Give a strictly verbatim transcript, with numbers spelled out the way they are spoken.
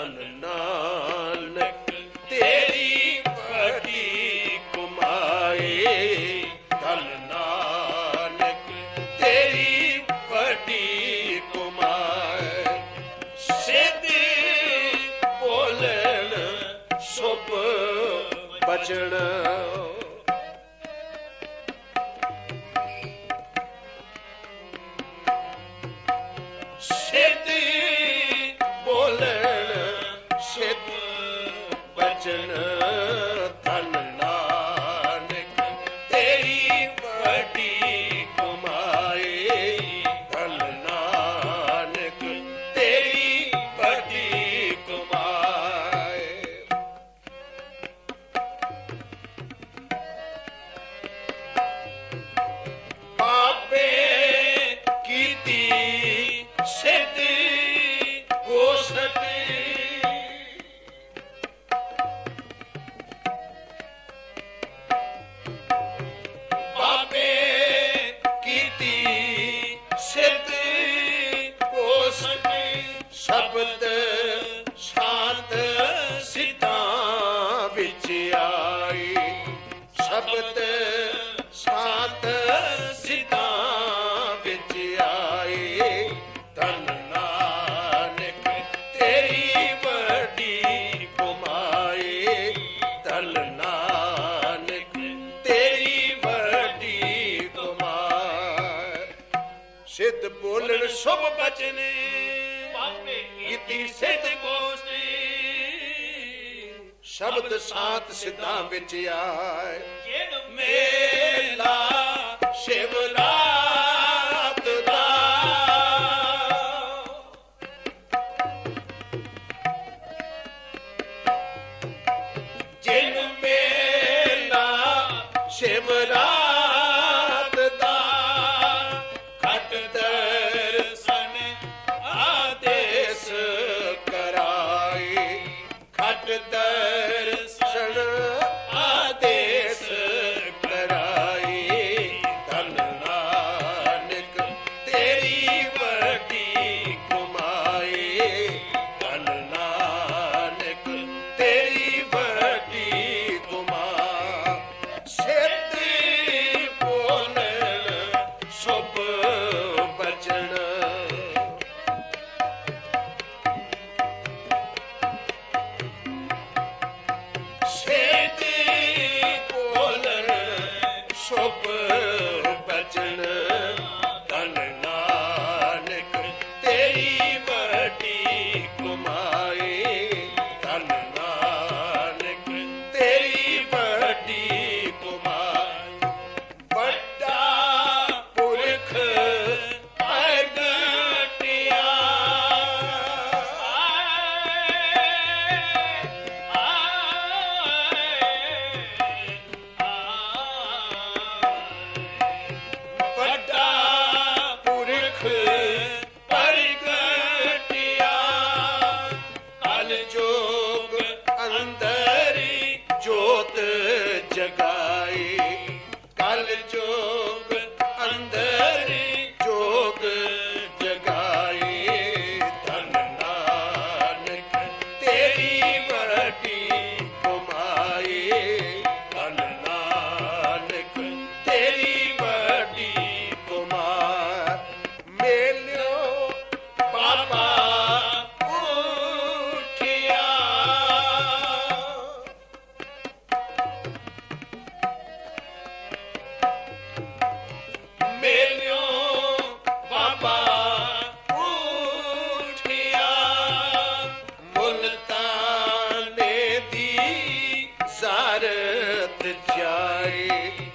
ਧਨ ਨਾਨਕ ਤੇਰੀ ਵੱਡੀ ਕਮਾਈ, ਧਨ ਨਾਨਕ ਤੇਰੀ ਵੱਡੀ ਕਮਾਈ। ਸਿੱਧੀ ਬੋਲਣ ਸ਼ੁਭ ਬਚਨ, ਸਿੱਧੀ ਬੋਲਣ ਸ਼ੁਭ ਬਚਨ। ਧਨ ਨਾਨਕ ਤੇਰੀ ਵੱਡੀ ਕਮਾਈ, ਧਨ ਨਾਨਕ ਤੇਰੀ ਵੱਡੀ ਕਮਾਈ। ਆਪੇ ਕੀਤੀ ਸਿੱਧੀ ਗੋਸ਼ਟੀ, ਆਪੇ ਕੀਤੀ ਸਿੱਧੀ ਗੋਸ਼ਟੀ। ਸ਼ਬਦ ਸ਼ਾਂਤ ਸਿੱਧਾਂ ਵਿੱਚ ਆਈ, ਸ਼ਬਦ ਸ਼ਾਂਤ ਸਿੱਧਾਂ ਵਿੱਚ ਆਈ। ਧਨ ਨਾਨਕ ਤੇਰੀ ਵੱਡੀ ਕਮਾਈ, ਧਨ ਨਾਨਕ ਤੇਰੀ ਵੱਡੀ ਕਮਾਈ। ਸਿੱਧ ਬੋਲਣ ਸ਼ੁਭ ਬਚਨੇ, ਕੀਤੀ ਸਿੱਧ ਗੋਸ਼ਟੀ। ਸ਼ਬਦ ਸਾਤ ਸਿੱਧਾਂ ਵਿੱਚ ਆਏ, ਮੇਲਾ ਸ਼ਿਵਰਾਤ ਦਾ। ਜਿਨ ਮੇਲਾ ਸ਼ਿਵਰਾਤ ਦਾ, ਖਟ ਦਰਸ਼ਨ ਆਦੇਸ਼ ਕਰਾਈ, ਖਟ ਦਰਸ਼ਨ ਆਦੇਸ਼ ਕਰਾਈ। ਧਨ ਨਾਨਕ ਤੇਰੀ ਵੱਡੀ ਕਮਾਈ, ਧਨ ਨਾਨਕ ਤੇਰੀ ਵੱਡੀ ਕਮਾਈ। ਸਿੱਧੀ ਬੋਲਣ ਸ਼ੁਭ ਬਚਨ, ਸਿੱਧੀ ਬੋਲਣ ਸ਼ੁਭ ਬਚਨ। ਧਨ ਨਾਨਕ ਤੇਰੀ ਵੱਡੀ ਕਮਾਈ, ਧਨ ਨਾਨਕ ਤੇਰੀ ਵੱਡੀ ਕਮਾਈ। ਵੱਡਾ ਪੁਰਖ ਪ੍ਰਗਟਿਆ, ਵੱਡਾ ਪੁਰਖ ਪ੍ਰਗਟਿਆ। ਕਲ ਜੋਗ ਅੰਦਰੀ ਜੋਤ ਜਗਾਈ, ਕਲ ਜੋਗ ਅੰਦਰੀ ਜੋਗ ਜਗਾਈ। ਧਨ ਨਾਨਕ ਤੇਰੀ ਵੱਡੀ ਕਮਾਈ, ਧਨ ਨਾਨਕ ਤੇਰੀ ਵੱਡੀ ਕਮਾਈ। ਮੇਲਿਓ ਬਾਬਾ ਉੱਠਿਆ, ਮੇਲਿਓ ਬਾਬਾ ਉੱਠਿਆ। ਮੁਲਤਾਨੇ ਦੀ ਜ਼ਾਰਤ ਜਾਈ,